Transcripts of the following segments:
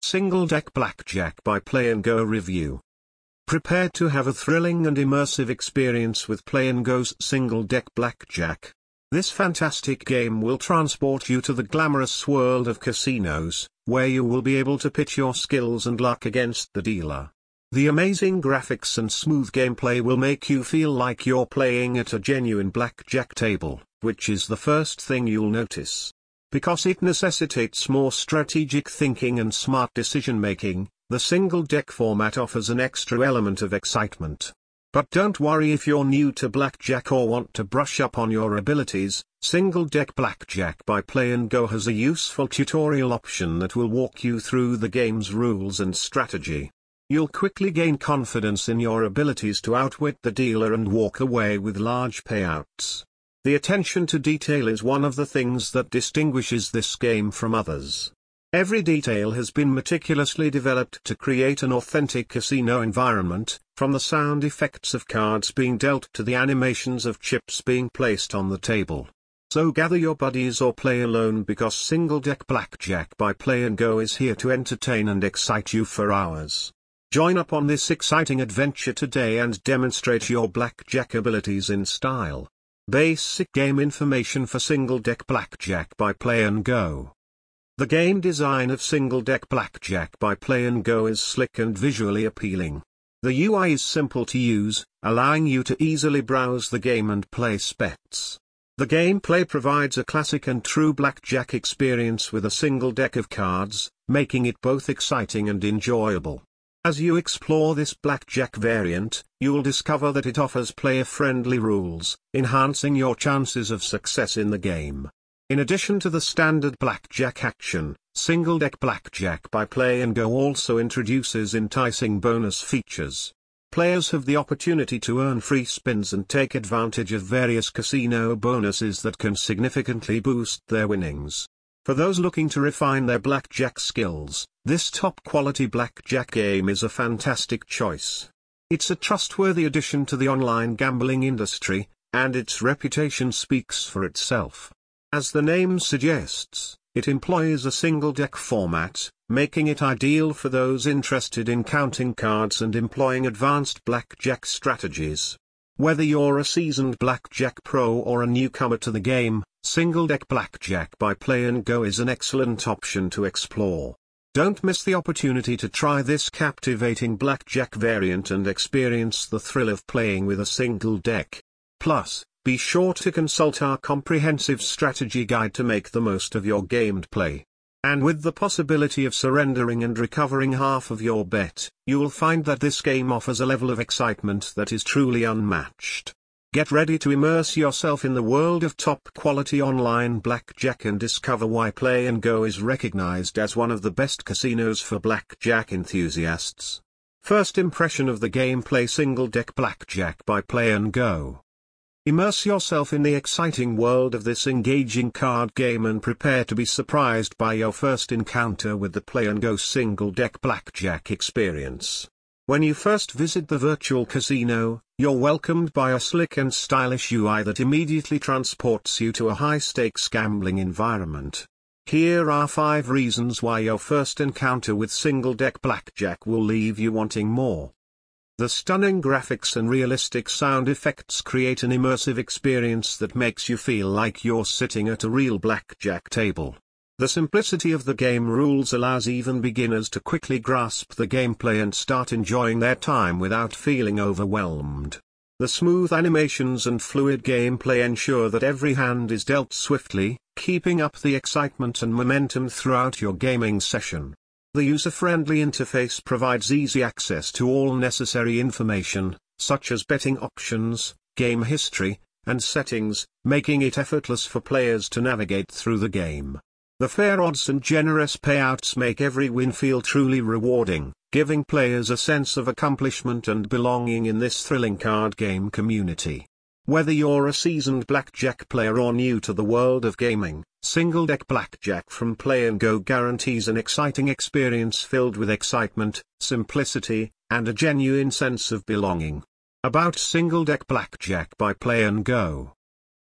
Single Deck Blackjack by Play and Go review. Prepare to have a thrilling and immersive experience with Play and Go's Single Deck Blackjack. This fantastic game will transport you to the glamorous world of casinos, where you will be able to pit your skills and luck against the dealer. The amazing graphics and smooth gameplay will make you feel like you're playing at a genuine blackjack table, which is the first thing you'll notice. Because it necessitates more strategic thinking and smart decision-making, the single-deck format offers an extra element of excitement. But don't worry if you're new to blackjack or want to brush up on your abilities, Single Deck Blackjack by Play and Go has a useful tutorial option that will walk you through the game's rules and strategy. You'll quickly gain confidence in your abilities to outwit the dealer and walk away with large payouts. The attention to detail is one of the things that distinguishes this game from others. Every detail has been meticulously developed to create an authentic casino environment, from the sound effects of cards being dealt to the animations of chips being placed on the table. So gather your buddies or play alone because Single Deck Blackjack by Play and Go is here to entertain and excite you for hours. Join up on this exciting adventure today and demonstrate your blackjack abilities in style. Basic game information for Single Deck Blackjack by Play and Go. The game design of Single Deck Blackjack by Play and Go is slick and visually appealing. The UI is simple to use, allowing you to easily browse the game and place bets. The gameplay provides a classic and true blackjack experience with a single deck of cards, making it both exciting and enjoyable. As you explore this blackjack variant, you'll discover that it offers player-friendly rules, enhancing your chances of success in the game. In addition to the standard blackjack action, Single Deck Blackjack by Play and Go also introduces enticing bonus features. Players have the opportunity to earn free spins and take advantage of various casino bonuses that can significantly boost their winnings. For those looking to refine their blackjack skills, this top-quality blackjack game is a fantastic choice. It's a trustworthy addition to the online gambling industry, and its reputation speaks for itself. As the name suggests, it employs a single-deck format, making it ideal for those interested in counting cards and employing advanced blackjack strategies. Whether you're a seasoned blackjack pro or a newcomer to the game, Single Deck Blackjack by Play and Go is an excellent option to explore. Don't miss the opportunity to try this captivating blackjack variant and experience the thrill of playing with a single deck. Plus, be sure to consult our comprehensive strategy guide to make the most of your gameplay. And with the possibility of surrendering and recovering half of your bet, you'll find that this game offers a level of excitement that is truly unmatched. Get ready to immerse yourself in the world of top-quality online blackjack and discover why Play and Go is recognized as one of the best casinos for blackjack enthusiasts. First impression of the gameplay Single Deck Blackjack by Play and Go. Immerse yourself in the exciting world of this engaging card game and prepare to be surprised by your first encounter with the Play and Go Single Deck Blackjack experience. When you first visit the virtual casino, you're welcomed by a slick and stylish UI that immediately transports you to a high-stakes gambling environment. Here are 5 reasons why your first encounter with Single Deck Blackjack will leave you wanting more. The stunning graphics and realistic sound effects create an immersive experience that makes you feel like you're sitting at a real blackjack table. The simplicity of the game rules allows even beginners to quickly grasp the gameplay and start enjoying their time without feeling overwhelmed. The smooth animations and fluid gameplay ensure that every hand is dealt swiftly, keeping up the excitement and momentum throughout your gaming session. The user-friendly interface provides easy access to all necessary information, such as betting options, game history, and settings, making it effortless for players to navigate through the game. The fair odds and generous payouts make every win feel truly rewarding, giving players a sense of accomplishment and belonging in this thrilling card game community. Whether you're a seasoned blackjack player or new to the world of gaming, Single Deck Blackjack from Play and Go guarantees an exciting experience filled with excitement, simplicity, and a genuine sense of belonging. About Single Deck Blackjack by Play and Go.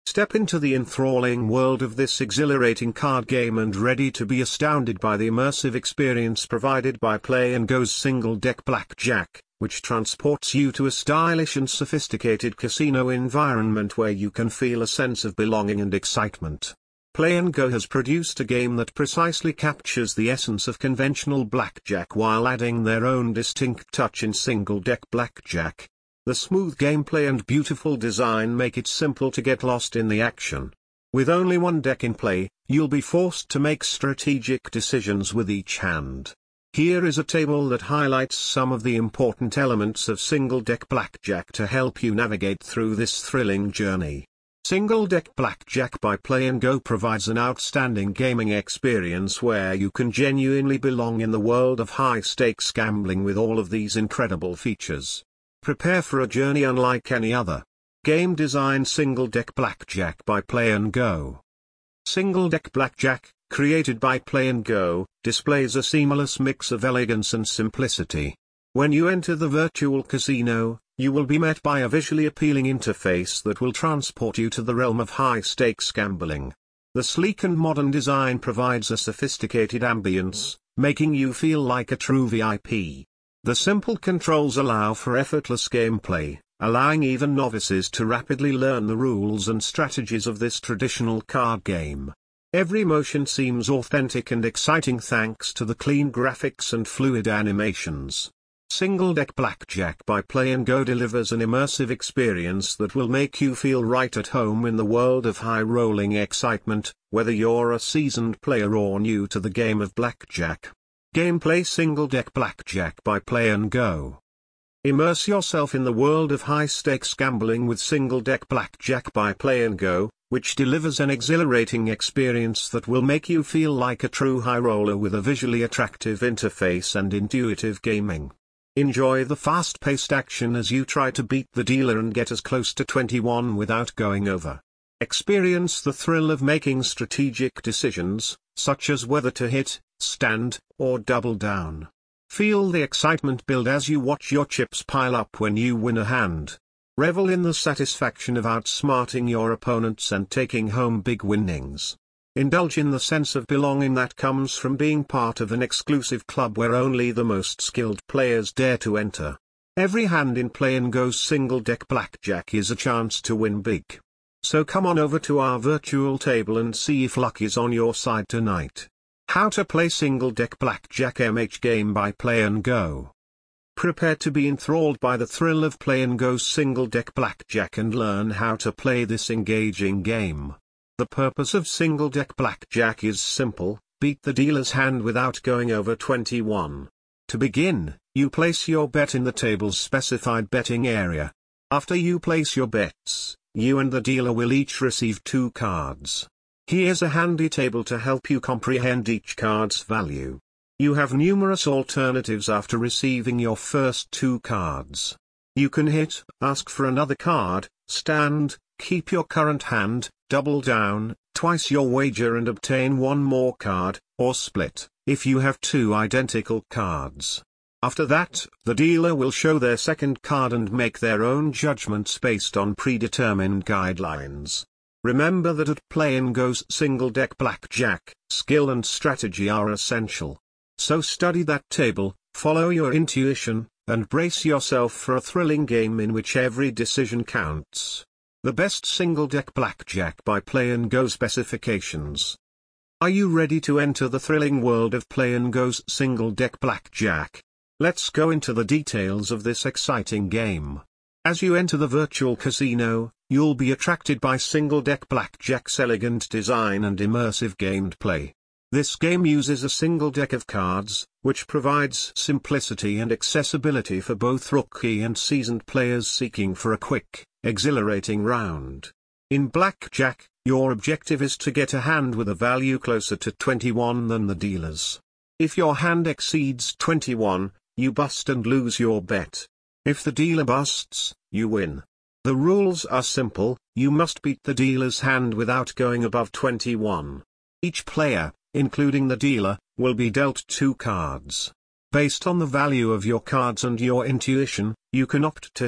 Step into the enthralling world of this exhilarating card game and ready to be astounded by the immersive experience provided by Play and Go's Single Deck Blackjack, which transports you to a stylish and sophisticated casino environment where you can feel a sense of belonging and excitement. Play and Go has produced a game that precisely captures the essence of conventional blackjack while adding their own distinct touch in Single Deck Blackjack. The smooth gameplay and beautiful design make it simple to get lost in the action. With only one deck in play, you'll be forced to make strategic decisions with each hand. Here is a table that highlights some of the important elements of Single Deck Blackjack to help you navigate through this thrilling journey. Single Deck Blackjack by Play and Go provides an outstanding gaming experience where you can genuinely belong in the world of high-stakes gambling with all of these incredible features. Prepare for a journey unlike any other. Game design Single Deck Blackjack by Play and Go. Single Deck Blackjack, created by Play and Go, displays a seamless mix of elegance and simplicity. When you enter the virtual casino, you will be met by a visually appealing interface that will transport you to the realm of high-stakes gambling. The sleek and modern design provides a sophisticated ambience, making you feel like a true VIP. The simple controls allow for effortless gameplay, allowing even novices to rapidly learn the rules and strategies of this traditional card game. Every motion seems authentic and exciting thanks to the clean graphics and fluid animations. Single Deck Blackjack by Play and Go delivers an immersive experience that will make you feel right at home in the world of high-rolling excitement, whether you're a seasoned player or new to the game of blackjack. Gameplay Single Deck Blackjack by Play and Go. Immerse yourself in the world of high-stakes gambling with Single Deck Blackjack by Play and Go, which delivers an exhilarating experience that will make you feel like a true high roller with a visually attractive interface and intuitive gaming. Enjoy the fast-paced action as you try to beat the dealer and get as close to 21 without going over. Experience the thrill of making strategic decisions, such as whether to hit, stand, or double down. Feel the excitement build as you watch your chips pile up when you win a hand. Revel in the satisfaction of outsmarting your opponents and taking home big winnings. Indulge in the sense of belonging that comes from being part of an exclusive club where only the most skilled players dare to enter. Every hand in Play and Go's Single Deck Blackjack is a chance to win big. So come on over to our virtual table and see if luck is on your side tonight. How to play Single Deck Blackjack MH game by Play and Go. Prepare to be enthralled by the thrill of Play and Go's Single Deck Blackjack and learn how to play this engaging game. The purpose of Single Deck Blackjack is simple: beat the dealer's hand without going over 21. To begin, you place your bet in the table's specified betting area. After you place your bets, you and the dealer will each receive 2 cards. Here's a handy table to help you comprehend each card's value. You have numerous alternatives after receiving your first 2 cards. You can hit, ask for another card, stand, keep your current hand, double down, twice your wager and obtain one more card, or split, if you have 2 identical cards. After that, the dealer will show their second card and make their own judgments based on predetermined guidelines. Remember that at Play and Go's Single Deck Blackjack, skill and strategy are essential. So study that table, follow your intuition, and brace yourself for a thrilling game in which every decision counts. The best Single Deck Blackjack by Play and Go specifications. Are you ready to enter the thrilling world of Play and Go's Single Deck Blackjack? Let's go into the details of this exciting game. As you enter the virtual casino, you'll be attracted by Single Deck Blackjack's elegant design and immersive gameplay. This game uses a single deck of cards, which provides simplicity and accessibility for both rookie and seasoned players seeking for a quick, exhilarating round. In blackjack, your objective is to get a hand with a value closer to 21 than the dealer's. If your hand exceeds 21, you bust and lose your bet. If the dealer busts, you win. The rules are simple: you must beat the dealer's hand without going above 21. Each player, including the dealer, will be dealt 2 cards. Based on the value of your cards and your intuition, you can opt to hit,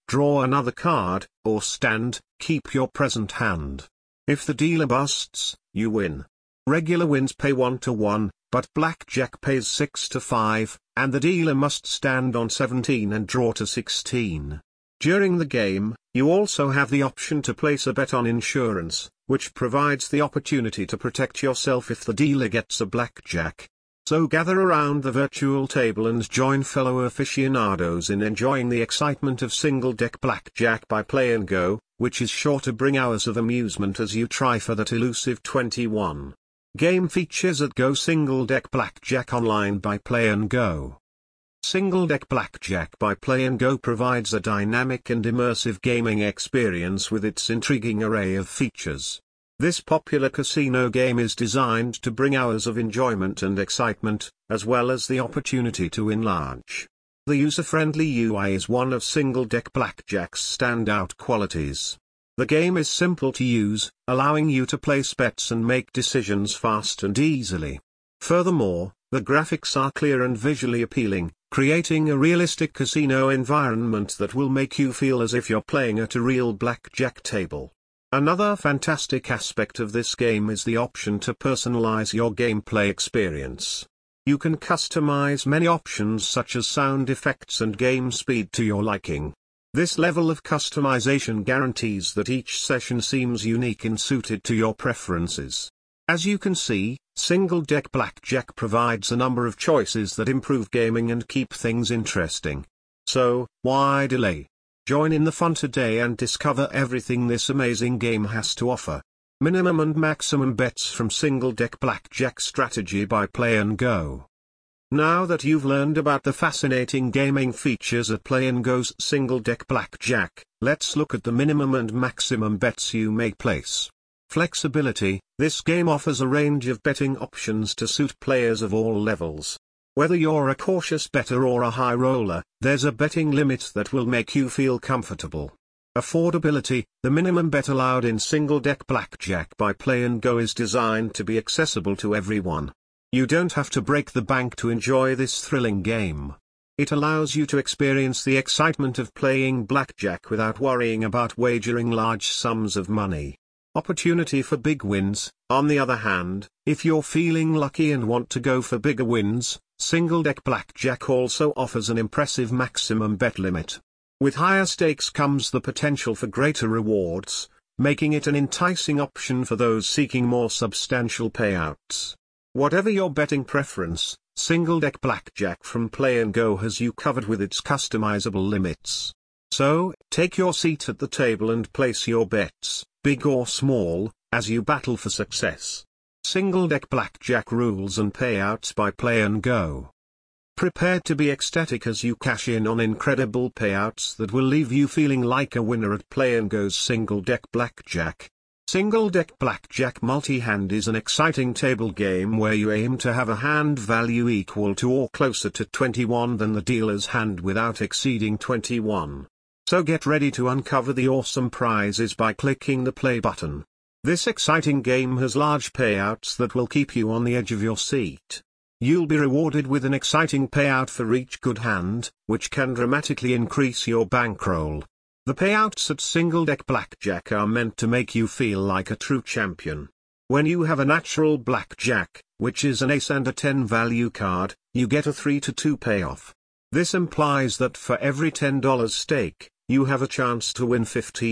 draw another card, or stand, keep your present hand. If the dealer busts, you win. Regular wins pay 1 to 1, but blackjack pays 6 to 5, and the dealer must stand on 17 and draw to 16. During the game, you also have the option to place a bet on insurance, which provides the opportunity to protect yourself if the dealer gets a blackjack. So gather around the virtual table and join fellow aficionados in enjoying the excitement of single-deck blackjack by Play and Go, which is sure to bring hours of amusement as you try for that elusive 21. Game features at Go Single Deck Blackjack Online by Play and Go. Single Deck Blackjack by Play and Go provides a dynamic and immersive gaming experience with its intriguing array of features. This popular casino game is designed to bring hours of enjoyment and excitement, as well as the opportunity to win large. The user-friendly UI is one of Single Deck Blackjack's standout qualities. The game is simple to use, allowing you to place bets and make decisions fast and easily. Furthermore, the graphics are clear and visually appealing, creating a realistic casino environment that will make you feel as if you're playing at a real blackjack table. Another fantastic aspect of this game is the option to personalize your gameplay experience. You can customize many options such as sound effects and game speed to your liking. This level of customization guarantees that each session seems unique and suited to your preferences. As you can see, Single Deck Blackjack provides a number of choices that improve gaming and keep things interesting. So, why delay? Join in the fun today and discover everything this amazing game has to offer. Minimum and maximum bets from Single Deck Blackjack strategy by Play and Go. Now that you've learned about the fascinating gaming features at Play and Go's Single Deck Blackjack, let's look at the minimum and maximum bets you may place. Flexibility: this game offers a range of betting options to suit players of all levels. Whether you're a cautious bettor or a high roller, there's a betting limit that will make you feel comfortable. Affordability: the minimum bet allowed in Single Deck Blackjack by Play and Go is designed to be accessible to everyone. You don't have to break the bank to enjoy this thrilling game. It allows you to experience the excitement of playing blackjack without worrying about wagering large sums of money. Opportunity for big wins: on the other hand, if you're feeling lucky and want to go for bigger wins, Single Deck Blackjack also offers an impressive maximum bet limit. With higher stakes comes the potential for greater rewards, making it an enticing option for those seeking more substantial payouts. Whatever your betting preference, Single Deck Blackjack from Play and Go has you covered with its customizable limits. So, take your seat at the table and place your bets, big or small, as you battle for success. Single Deck Blackjack rules and payouts by Play and Go. Prepare to be ecstatic as you cash in on incredible payouts that will leave you feeling like a winner at Play and Go's Single Deck Blackjack. Single Deck Blackjack Multi-Hand is an exciting table game where you aim to have a hand value equal to or closer to 21 than the dealer's hand without exceeding 21. So get ready to uncover the awesome prizes by clicking the play button. This exciting game has large payouts that will keep you on the edge of your seat. You'll be rewarded with an exciting payout for each good hand, which can dramatically increase your bankroll. The payouts at Single Deck Blackjack are meant to make you feel like a true champion. When you have a natural blackjack, which is an ace and a 10 value card, you get a 3-2 payoff. This implies that for every $10 stake, you have a chance to win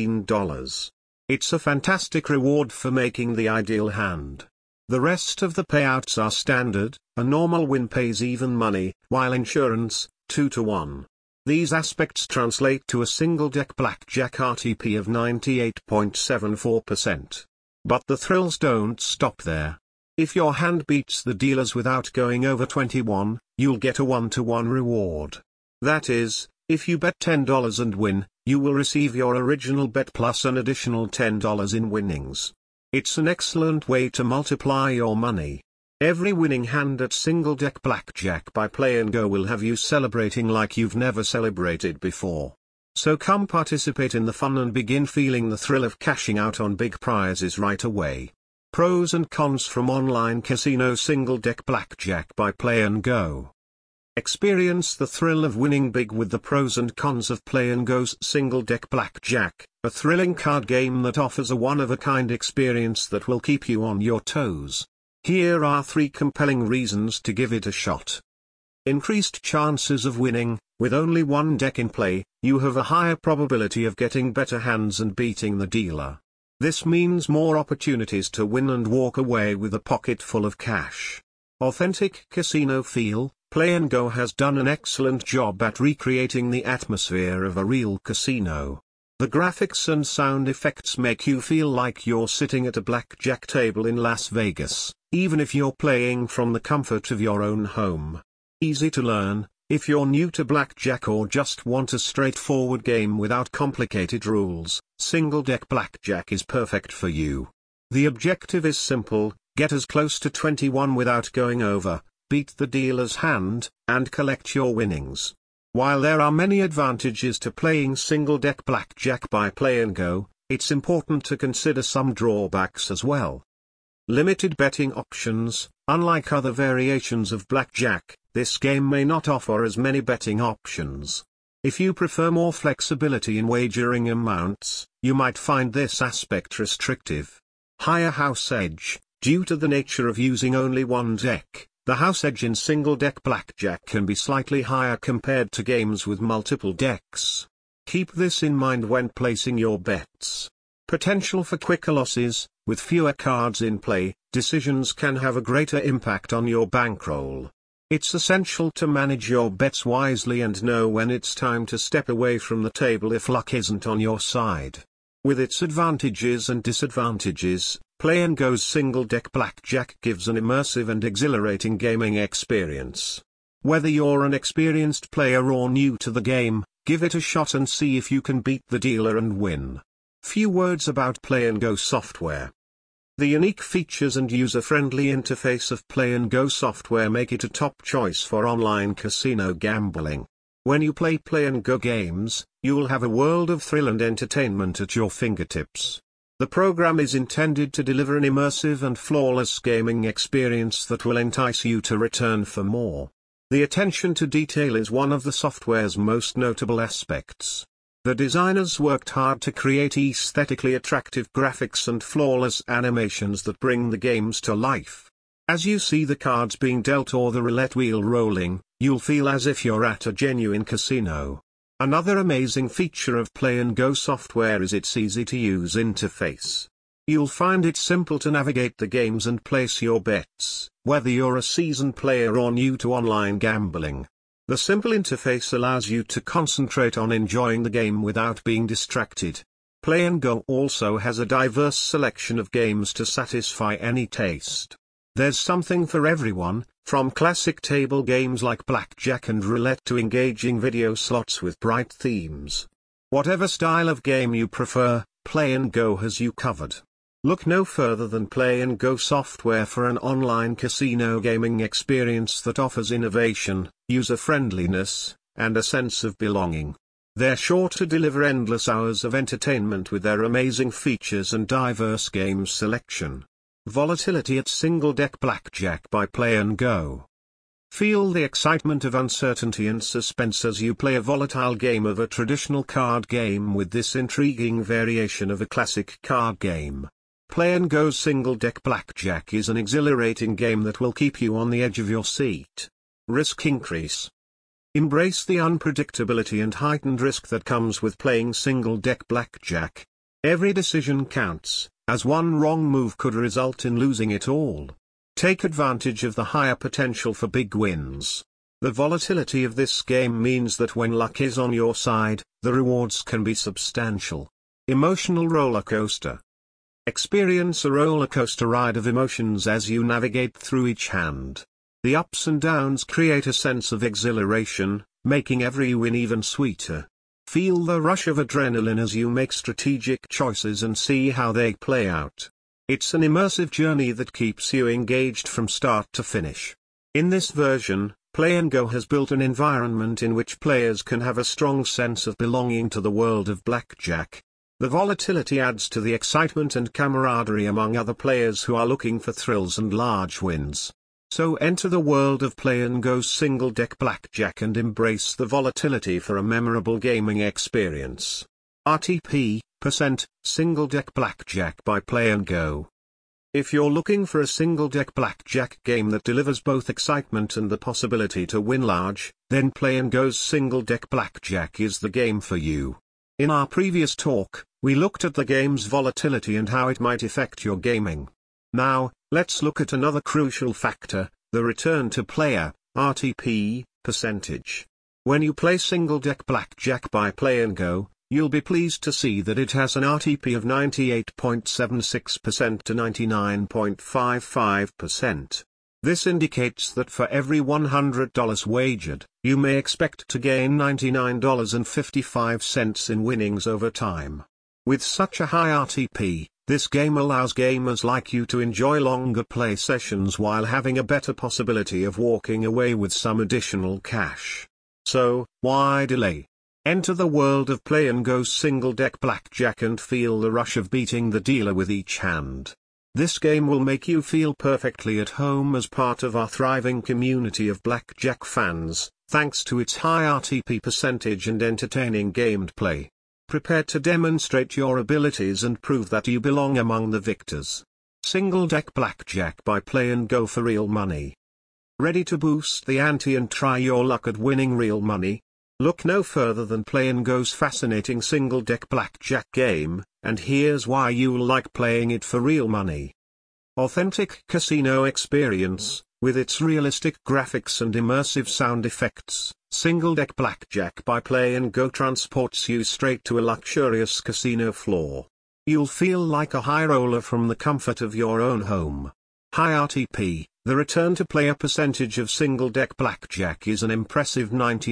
$15. It's a fantastic reward for making the ideal hand. The rest of the payouts are standard. A normal win pays even money, while insurance, 2-1. These aspects translate to a Single Deck Blackjack RTP of 98.74%. But the thrills don't stop there. If your hand beats the dealers without going over 21, you'll get a 1-1 reward. That is, if you bet $10 and win, you will receive your original bet plus an additional $10 in winnings. It's an excellent way to multiply your money. Every winning hand at Single Deck Blackjack by Play and Go will have you celebrating like you've never celebrated before. So come participate in the fun and begin feeling the thrill of cashing out on big prizes right away. Pros and cons from online casino Single Deck Blackjack by Play and Go. Experience the thrill of winning big with the pros and cons of Play and Go's Single Deck Blackjack, a thrilling card game that offers a one-of-a-kind experience that will keep you on your toes. Here are 3 compelling reasons to give it a shot. Increased chances of winning. With only one deck in play, you have a higher probability of getting better hands and beating the dealer. This means more opportunities to win and walk away with a pocket full of cash. Authentic casino feel. Play and Go has done an excellent job at recreating the atmosphere of a real casino. The graphics and sound effects make you feel like you're sitting at a blackjack table in Las Vegas, even if you're playing from the comfort of your own home. Easy to learn. If you're new to blackjack or just want a straightforward game without complicated rules, Single Deck Blackjack is perfect for you. The objective is simple: get as close to 21 without going over, beat the dealer's hand, and collect your winnings. While there are many advantages to playing Single Deck Blackjack by Play and Go, it's important to consider some drawbacks as well. Limited betting options. Unlike other variations of blackjack, this game may not offer as many betting options. If you prefer more flexibility in wagering amounts, you might find this aspect restrictive. Higher house edge. Due to the nature of using only one deck, the house edge in Single Deck Blackjack can be slightly higher compared to games with multiple decks. Keep this in mind when placing your bets. Potential for quicker losses. With fewer cards in play, decisions can have a greater impact on your bankroll. It's essential to manage your bets wisely and know when it's time to step away from the table if luck isn't on your side. With its advantages and disadvantages, Play and Go's Single Deck Blackjack gives an immersive and exhilarating gaming experience. Whether you're an experienced player or new to the game, give it a shot and see if you can beat the dealer and win. Few words about Play and Go software. The unique features and user-friendly interface of Play and Go software make it a top choice for online casino gambling. When you play and Go games, you'll have a world of thrill and entertainment at your fingertips. The program is intended to deliver an immersive and flawless gaming experience that will entice you to return for more. The attention to detail is one of the software's most notable aspects. The designers worked hard to create aesthetically attractive graphics and flawless animations that bring the games to life. As you see the cards being dealt or the roulette wheel rolling, you'll feel as if you're at a genuine casino. Another amazing feature of Play and Go software is its easy-to-use interface. You'll find it simple to navigate the games and place your bets, whether you're a seasoned player or new to online gambling. The simple interface allows you to concentrate on enjoying the game without being distracted. Play and Go also has a diverse selection of games to satisfy any taste. There's something for everyone, from classic table games like blackjack and roulette to engaging video slots with bright themes. Whatever style of game you prefer, Play and Go has you covered. Look no further than Play and Go software for an online casino gaming experience that offers innovation, user-friendliness, and a sense of belonging. They're sure to deliver endless hours of entertainment with their amazing features and diverse game selection. Volatility at Single Deck Blackjack by Play and Go. Feel the excitement of uncertainty and suspense as you play a volatile game of a traditional card game with this intriguing variation of a classic card game. Play and Go's Single Deck Blackjack is an exhilarating game that will keep you on the edge of your seat. Risk increase. Embrace the unpredictability and heightened risk that comes with playing Single Deck Blackjack. Every decision counts, as one wrong move could result in losing it all. Take advantage of the higher potential for big wins. The volatility of this game means that when luck is on your side, the rewards can be substantial. Emotional roller coaster. Experience a roller coaster ride of emotions as you navigate through each hand. The ups and downs create a sense of exhilaration, making every win even sweeter. Feel the rush of adrenaline as you make strategic choices and see how they play out. It's an immersive journey that keeps you engaged from start to finish. In this version, Play and Go has built an environment in which players can have a strong sense of belonging to the world of blackjack. The volatility adds to the excitement and camaraderie among other players who are looking for thrills and large wins. So enter the world of Play and Go Single Deck Blackjack and embrace the volatility for a memorable gaming experience. RTP, Single Deck Blackjack by Play and Go. If you're looking for a single deck blackjack game that delivers both excitement and the possibility to win large, then Play and Go's Single Deck Blackjack is the game for you. In our previous talk, we looked at the game's volatility and how it might affect your gaming. Now, let's look at another crucial factor, the return to player, RTP, percentage. When you play Single Deck Blackjack by Play and Go, you'll be pleased to see that it has an RTP of 98.76% to 99.55%. This indicates that for every $100 wagered, you may expect to gain $99.55 in winnings over time. With such a high RTP, this game allows gamers like you to enjoy longer play sessions while having a better possibility of walking away with some additional cash. So, why delay? Enter the world of Play and Go Single Deck Blackjack and feel the rush of beating the dealer with each hand. This game will make you feel perfectly at home as part of our thriving community of blackjack fans, thanks to its high RTP percentage and entertaining gameplay. Prepare to demonstrate your abilities and prove that you belong among the victors. Single Deck Blackjack by Play and Go for real money. Ready to boost the ante and try your luck at winning real money? Look no further than Play and Go's fascinating Single Deck Blackjack game, and here's why you'll like playing it for real money. Authentic casino experience, with its realistic graphics and immersive sound effects, Single Deck Blackjack by Play and Go transports you straight to a luxurious casino floor. You'll feel like a high roller from the comfort of your own home. High RTP, the return to player percentage of Single Deck Blackjack is an impressive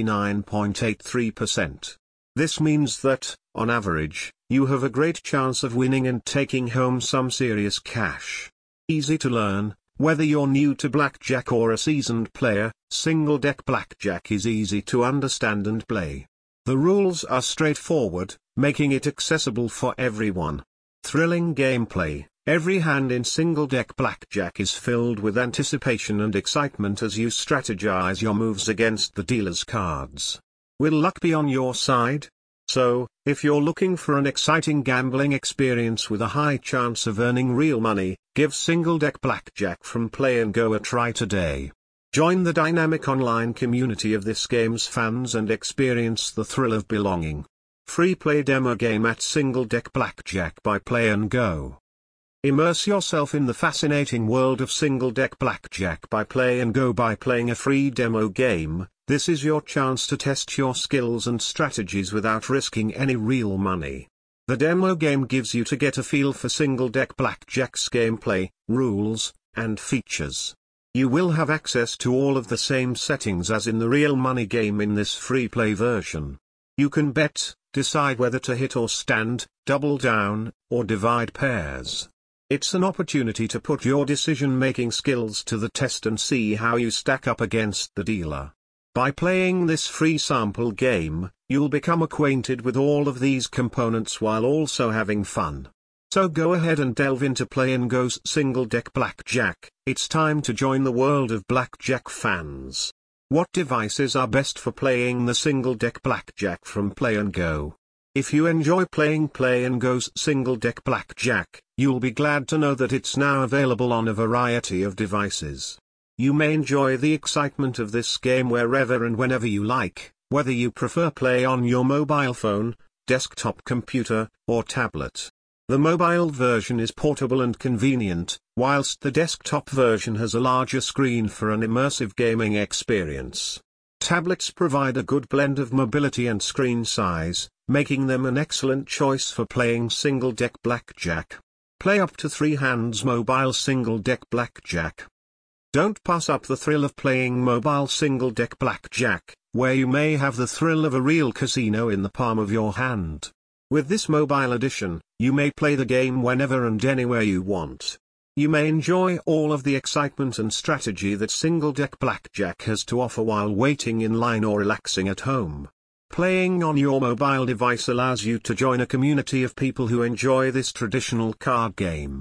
99.83%. This means that, on average, you have a great chance of winning and taking home some serious cash. Easy to learn. Whether you're new to blackjack or a seasoned player, Single Deck Blackjack is easy to understand and play. The rules are straightforward, making it accessible for everyone. Thrilling gameplay. Every hand in Single Deck Blackjack is filled with anticipation and excitement as you strategize your moves against the dealer's cards. Will luck be on your side? So, if you're looking for an exciting gambling experience with a high chance of earning real money, give Single Deck Blackjack from Play and Go a try today. Join the dynamic online community of this game's fans and experience the thrill of belonging. Free play demo game at Single Deck Blackjack by Play and Go. Immerse yourself in the fascinating world of Single Deck Blackjack by Play and Go by playing a free demo game. This is your chance to test your skills and strategies without risking any real money. The demo game gives you to get a feel for Single Deck Blackjack's gameplay, rules, and features. You will have access to all of the same settings as in the real money game in this free play version. You can bet, decide whether to hit or stand, double down, or divide pairs. It's an opportunity to put your decision-making skills to the test and see how you stack up against the dealer. By playing this free sample game, you'll become acquainted with all of these components while also having fun. So go ahead and delve into Play and Go's Single Deck Blackjack. It's time to join the world of blackjack fans. What devices are best for playing the Single Deck Blackjack from Play and Go? If you enjoy playing Play and Go's Single Deck Blackjack, you'll be glad to know that it's now available on a variety of devices. You may enjoy the excitement of this game wherever and whenever you like, whether you prefer play on your mobile phone, desktop computer, or tablet. The mobile version is portable and convenient, whilst the desktop version has a larger screen for an immersive gaming experience. Tablets provide a good blend of mobility and screen size, making them an excellent choice for playing Single Deck Blackjack. Play up to 3 hands mobile Single Deck Blackjack. Don't pass up the thrill of playing mobile Single Deck Blackjack, where you may have the thrill of a real casino in the palm of your hand. With this mobile edition, you may play the game whenever and anywhere you want. You may enjoy all of the excitement and strategy that Single Deck Blackjack has to offer while waiting in line or relaxing at home. Playing on your mobile device allows you to join a community of people who enjoy this traditional card game.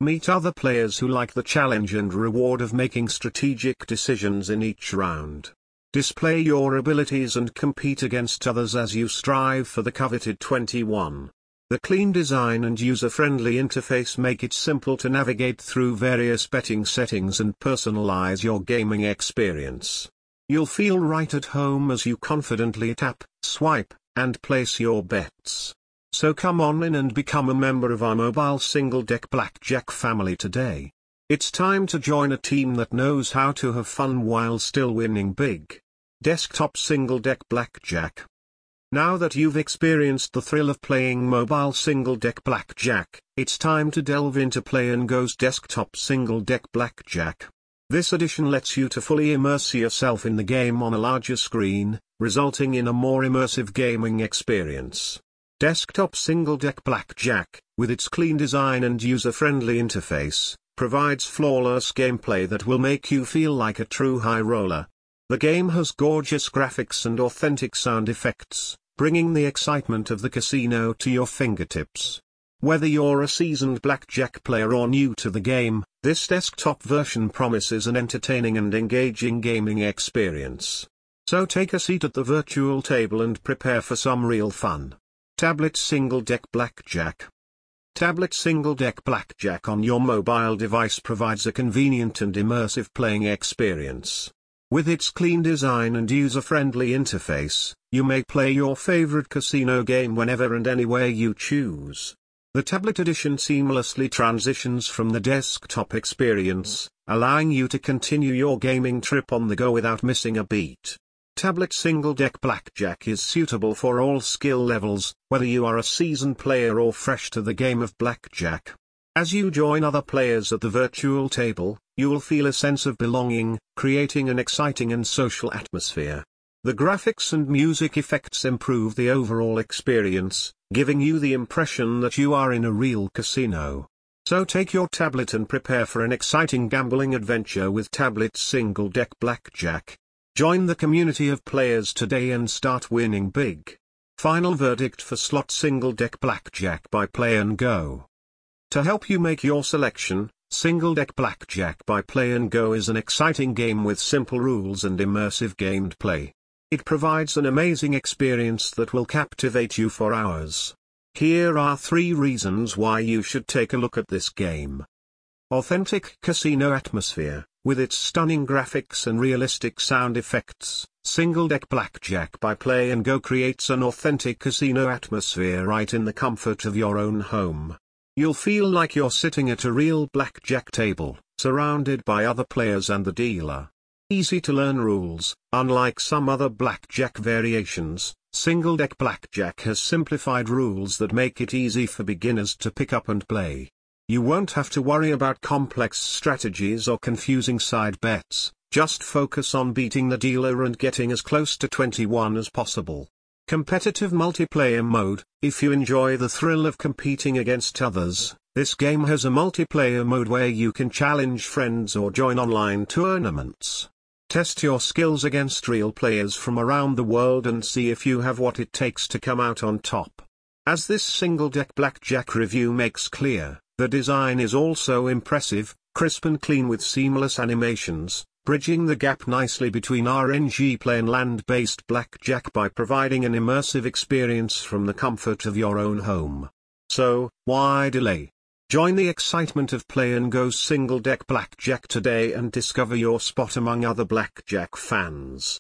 Meet other players who like the challenge and reward of making strategic decisions in each round. Display your abilities and compete against others as you strive for the coveted 21. The clean design and user-friendly interface make it simple to navigate through various betting settings and personalize your gaming experience. You'll feel right at home as you confidently tap, swipe, and place your bets. So come on in and become a member of our mobile single-deck blackjack family today. It's time to join a team that knows how to have fun while still winning big. Desktop single-deck blackjack. Now that you've experienced the thrill of playing mobile single-deck blackjack, it's time to delve into Play & Go's desktop single-deck blackjack. This edition lets you to fully immerse yourself in the game on a larger screen, resulting in a more immersive gaming experience. Desktop single-deck blackjack, with its clean design and user-friendly interface, provides flawless gameplay that will make you feel like a true high roller. The game has gorgeous graphics and authentic sound effects, bringing the excitement of the casino to your fingertips. Whether you're a seasoned blackjack player or new to the game, this desktop version promises an entertaining and engaging gaming experience. So take a seat at the virtual table and prepare for some real fun. Tablet Single-Deck Blackjack. Tablet Single-Deck Blackjack on your mobile device provides a convenient and immersive playing experience. With its clean design and user-friendly interface, you may play your favorite casino game whenever and anywhere you choose. The tablet edition seamlessly transitions from the desktop experience, allowing you to continue your gaming trip on the go without missing a beat. Tablet Single-Deck Blackjack is suitable for all skill levels, whether you are a seasoned player or fresh to the game of blackjack. As you join other players at the virtual table, you will feel a sense of belonging, creating an exciting and social atmosphere. The graphics and music effects improve the overall experience, giving you the impression that you are in a real casino. So take your tablet and prepare for an exciting gambling adventure with Tablet Single-Deck Blackjack. Join the community of players today and start winning big. Final verdict for Slot Single-Deck Blackjack by Play & Go. To help you make your selection, Single-Deck Blackjack by Play & Go is an exciting game with simple rules and immersive gameplay. It provides an amazing experience that will captivate you for hours. Here are 3 reasons why you should take a look at this game. Authentic casino atmosphere. With its stunning graphics and realistic sound effects, Single-Deck Blackjack by Play & Go creates an authentic casino atmosphere right in the comfort of your own home. You'll feel like you're sitting at a real blackjack table, surrounded by other players and the dealer. Easy to learn rules. Unlike some other blackjack variations, Single-Deck Blackjack has simplified rules that make it easy for beginners to pick up and play. You won't have to worry about complex strategies or confusing side bets, just focus on beating the dealer and getting as close to 21 as possible. Competitive multiplayer mode. If you enjoy the thrill of competing against others, this game has a multiplayer mode where you can challenge friends or join online tournaments. Test your skills against real players from around the world and see if you have what it takes to come out on top. As this Single-Deck Blackjack review makes clear, the design is also impressive, crisp and clean with seamless animations, bridging the gap nicely between RNG play and land-based blackjack by providing an immersive experience from the comfort of your own home. So, why delay? Join the excitement of Play & Go's Single-Deck Blackjack today and discover your spot among other blackjack fans.